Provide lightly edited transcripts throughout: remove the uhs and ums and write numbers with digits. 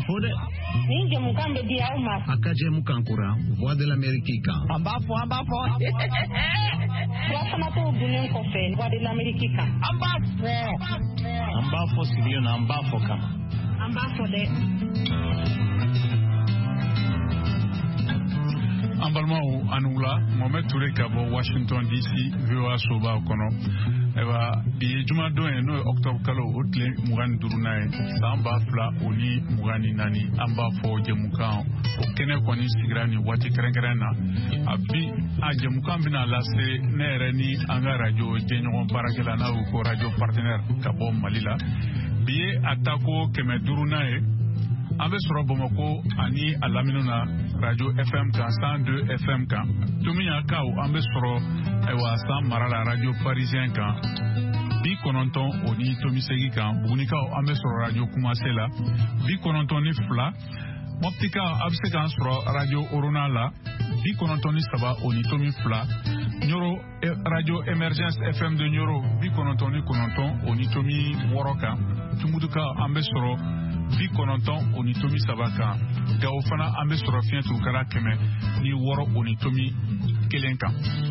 Fode. Ninge mukambe dia uma. Akaje mukankura. Voix de l'Amérique. Ambafo. Wasana to bunen kofe. Voix de l'Amérique. Ambafo sivyo na ambafo kama. Ambafo de. Ambalmao anula Mohamed Touré kabo Washington DC VOA soba kono eba bi juma don no octobre kalo otle mugani durunae samba fla oni mugani nani amba fo jemukan o kene koni sigrani wati kerenkerena abi a jemukan bina lase nere ni anga radio jenyo barakela na ko radio partenaire kabo malila bi atako keme durunae Ambe soro Bamako ani alaminuna radio FM kan 102 FM kan tumiya kaw ambe soro ewa sam marala radio parisien kan bi kononton oni tomisegi kan buguni kaw ambe soro radio kumasela bi kononton ni fla moptika abse kan soro radio orunala bi kononton ni saba oni tomi fla nyoro radio emergence FM de nyoro bi kononton ni kononton oni tomi woroka tumuduka ambe soro bi kononton onitomi sabaka gawo fana ambe soro fiyen tukara keme ni woro onitomi kelenka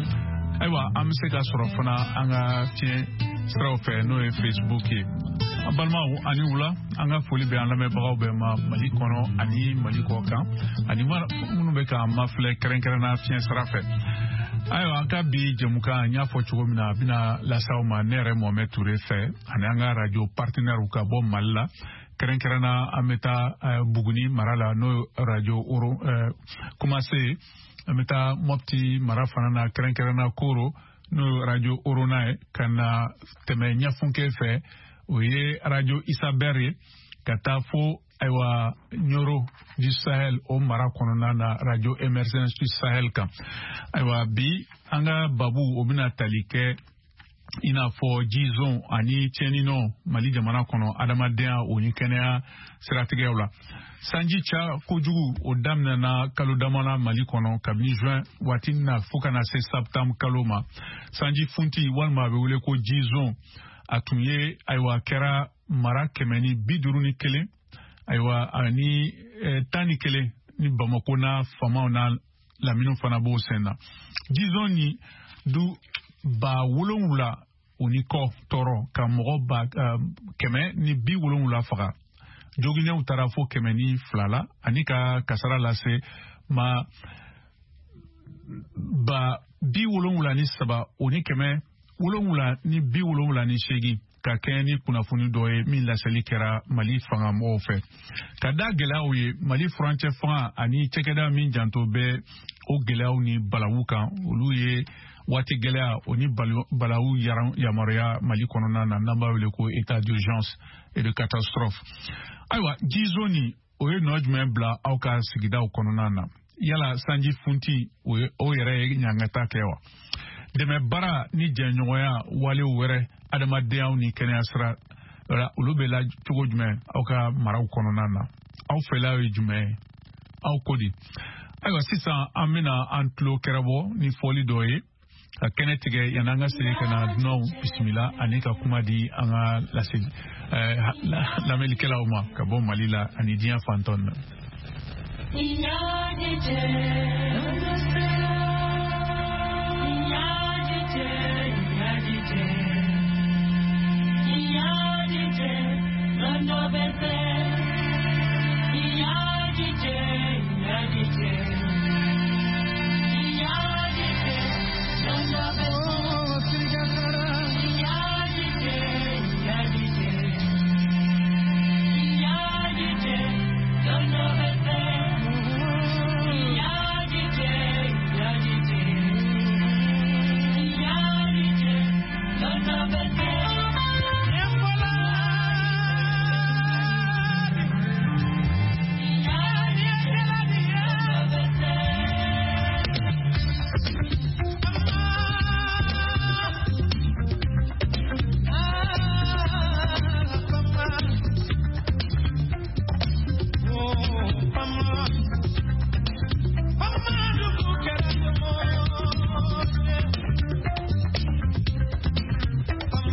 aywa amse ka soro fana anga fiyen strofe no e Facebook e balmawo ani wula anga foli be anlame bagaw be ma mali kono ani mali ko kan ani munu be ka mafle kerenkere na fiyen srafe aywa aka bi jemuka nya fo chugo mina bina la sawma nere Mohamed Touré fe ani anga radio partenaire u ka bo malla kerenkerana ameta buguni marala no radio oro commencé ameta mopti marafana na kerenkerana koro no radio oro nae kana teme nyafunke fe oye radio Isaberi kata fo aywa nyoro du Sahel o marakonona na radio emergence du Sahel kan aywa bi anga babu obina talike ina fo jizon ani chenino mali jamana kono adamadea oni kenea siratigewla sanji cha kojugu o damna na kalo damana mali kono kabini juin watina fukana se septembre kaloma sanji funti walma be wole ko jizon atunye aywa kera mara kemeni biduruni kele aywa ani tani kele ni Bamako na fama na lamino fana bo sena jizon ni du ba wolonwula uniko toro ka mogo ba keme ni bi wolonwula faga jogine utara fo keme ni flala anika kasara lase ma ba bi wolonwula ni saba uni keme wolonwula ni bi wolonwula ni shegi ka keni kunafuni doye min laseli kera mali fanga mo fe kada gelaw ye mali franche fanga ani chekeda min janto be o gelaw ni balawuka olu ye wati gelea oni balawu yamaria mali konona na namba wele ko état d'urgence et de catastrophe aywa jizoni oye nojmen bla auka sigida konona na yala sanji funti o yere nyangata kewa deme bara ni jenyoya wale were adama deaw ni kenya sra la ulubela tugo jume auka maraw konona na au fela jume au kodi aywa sisa amina antlo kerabo ni foli doye a kenetige yananga siri kana no bismillah anika kuma di anga la melikela uma ka bon malila ani dia fanton